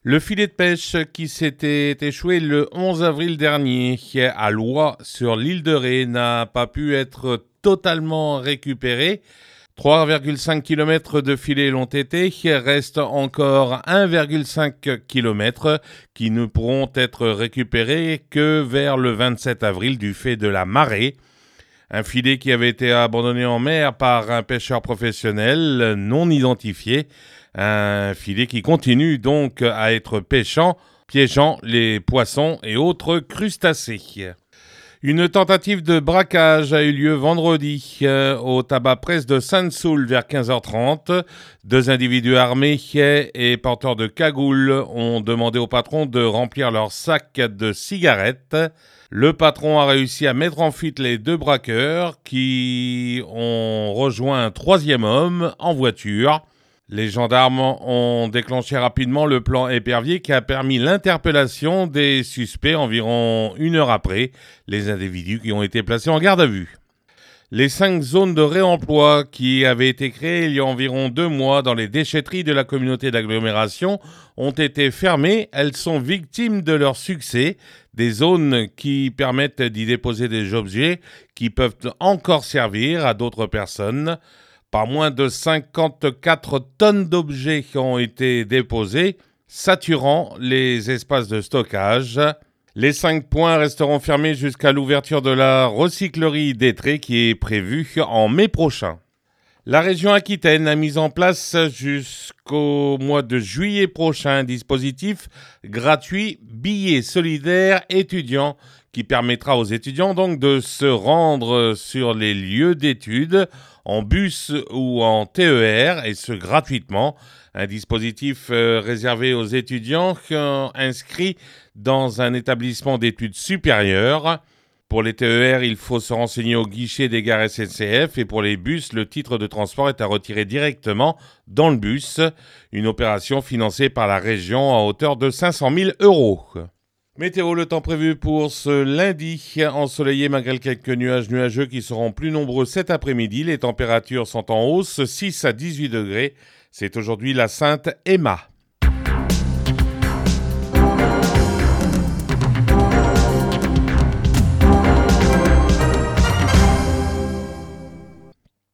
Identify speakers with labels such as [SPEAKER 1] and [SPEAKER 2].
[SPEAKER 1] Le filet de pêche qui s'était échoué le 11 avril dernier à Loie sur l'île de Ré n'a pas pu être totalement récupéré. 3,5 km de filets l'ont été, reste encore 1,5 km qui ne pourront être récupérés que vers le 27 avril du fait de la marée. Un filet qui avait été abandonné en mer par un pêcheur professionnel non identifié. Un filet qui continue donc à être piégeant les poissons et autres crustacés. Une tentative de braquage a eu lieu vendredi au tabac presse de Sainte-Soule vers 15h30. Deux individus armés et porteurs de cagoules ont demandé au patron de remplir leur sac de cigarettes. Le patron a réussi à mettre en fuite les deux braqueurs qui ont rejoint un troisième homme en voiture. Les gendarmes ont déclenché rapidement le plan épervier qui a permis l'interpellation des suspects environ une heure après, les individus qui ont été placés en garde à vue. Les 5 zones de réemploi qui avaient été créées il y a environ 2 mois dans les déchetteries de la communauté d'agglomération ont été fermées. Elles sont victimes de leur succès. Des zones qui permettent d'y déposer des objets qui peuvent encore servir à d'autres personnes. Pas moins de 54 tonnes d'objets qui ont été déposés, saturant les espaces de stockage. Les 5 points resteront fermés jusqu'à l'ouverture de la recyclerie d'Étré qui est prévue en mai prochain. La région Aquitaine a mis en place jusqu'au mois de juillet prochain un dispositif gratuit billets solidaires étudiants qui permettra aux étudiants donc de se rendre sur les lieux d'études en bus ou en TER et ce gratuitement. Un dispositif réservé aux étudiants inscrits dans un établissement d'études supérieures. Pour les TER, il faut se renseigner au guichet des gares SNCF et pour les bus, le titre de transport est à retirer directement dans le bus. Une opération financée par la région à hauteur de 500 000 €. Météo, le temps prévu pour ce lundi, ensoleillé malgré quelques nuages nuageux qui seront plus nombreux cet après-midi. Les températures sont en hausse, 6 à 18 degrés. C'est aujourd'hui la Sainte Emma.